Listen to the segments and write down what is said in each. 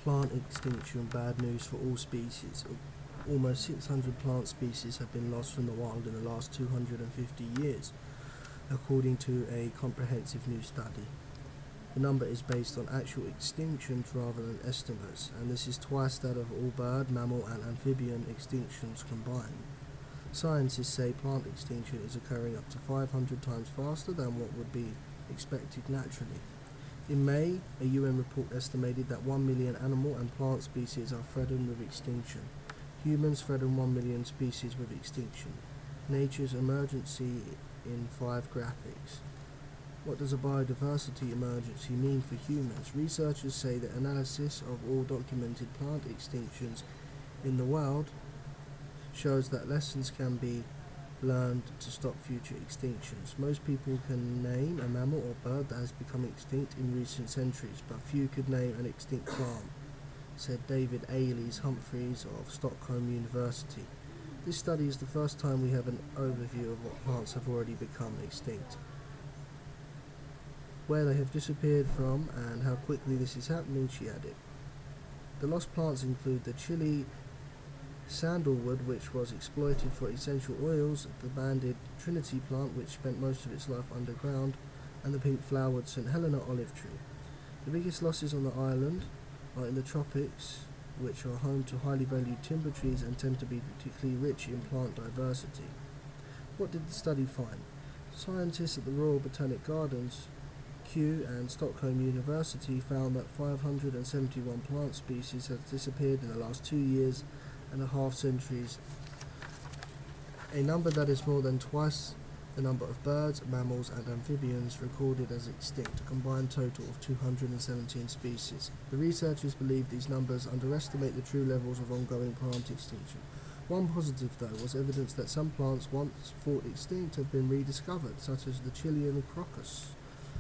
Plant extinction, bad news for all species. Almost 600 plant species have been lost from the wild in the last 250 years, according to a comprehensive new study. The number is based on actual extinctions rather than estimates, and this is twice that of all bird, mammal and amphibian extinctions combined. Scientists say plant extinction is occurring up to 500 times faster than what would be expected naturally. In May, a UN report estimated that 1 million animal and plant species are threatened with extinction. Humans threaten 1 million species with extinction. Nature's emergency in 5 graphics. What does a biodiversity emergency mean for humans? Researchers say that analysis of all documented plant extinctions in the world shows that lessons can be learned to stop future extinctions. Most people can name a mammal or bird that has become extinct in recent centuries, but few could name an extinct plant, said David Ailes Humphreys of Stockholm University. This study is the first time we have an overview of what plants have already become extinct, where they have disappeared from, and how quickly this is happening, she added. The lost plants include the Chile sandalwood, which was exploited for essential oils, the banded Trinity plant, which spent most of its life underground, and the pink-flowered St. Helena olive tree. The biggest losses on the island are in the tropics, which are home to highly valued timber trees and tend to be particularly rich in plant diversity. What did the study find? Scientists at the Royal Botanic Gardens, Kew and Stockholm University found that 571 plant species have disappeared in the last 2 years and a half centuries, a number that is more than twice the number of birds, mammals and amphibians recorded as extinct, a combined total of 217 species. The researchers believe these numbers underestimate the true levels of ongoing plant extinction. One positive, though, was evidence that some plants once thought extinct have been rediscovered, such as the Chilean crocus.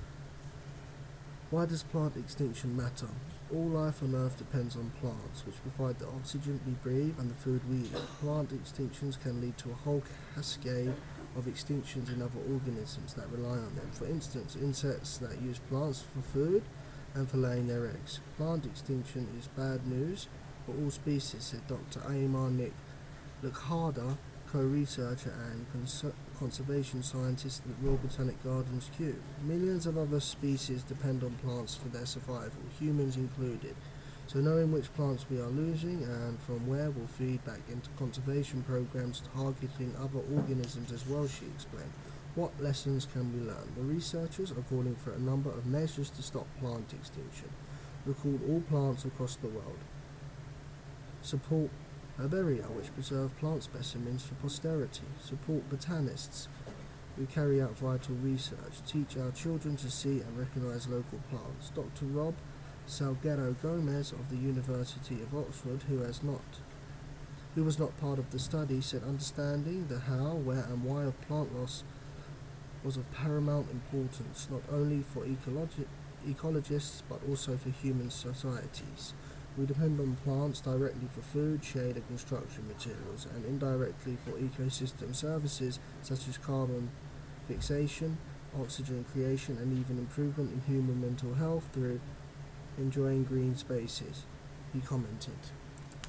Why does plant extinction matter? All life on Earth depends on plants, which provide the oxygen we breathe and the food we eat. Plant extinctions can lead to a whole cascade of extinctions in other organisms that rely on them. For instance, insects that use plants for food and for laying their eggs. Plant extinction is bad news for all species, said Dr. Amar Nick Lukhada, co-researcher and conservation scientist at the Royal Botanic Gardens, Kew. Millions of other species depend on plants for their survival, humans included. So knowing which plants we are losing and from where will feed back into conservation programs targeting other organisms as well, she explained. What lessons can we learn? The researchers are calling for a number of measures to stop plant extinction. Record all plants across the world. Support herbaria, which preserve plant specimens for posterity. Support botanists who carry out vital research. Teach our children to see and recognize local plants. Dr. Rob Salguero Gomez of the University of Oxford, who was not part of the study, said understanding the how, where and why of plant loss was of paramount importance, not only for ecologists but also for human societies. We depend on plants directly for food, shade and construction materials, and indirectly for ecosystem services such as carbon fixation, oxygen creation and even improvement in human mental health through enjoying green spaces, he commented.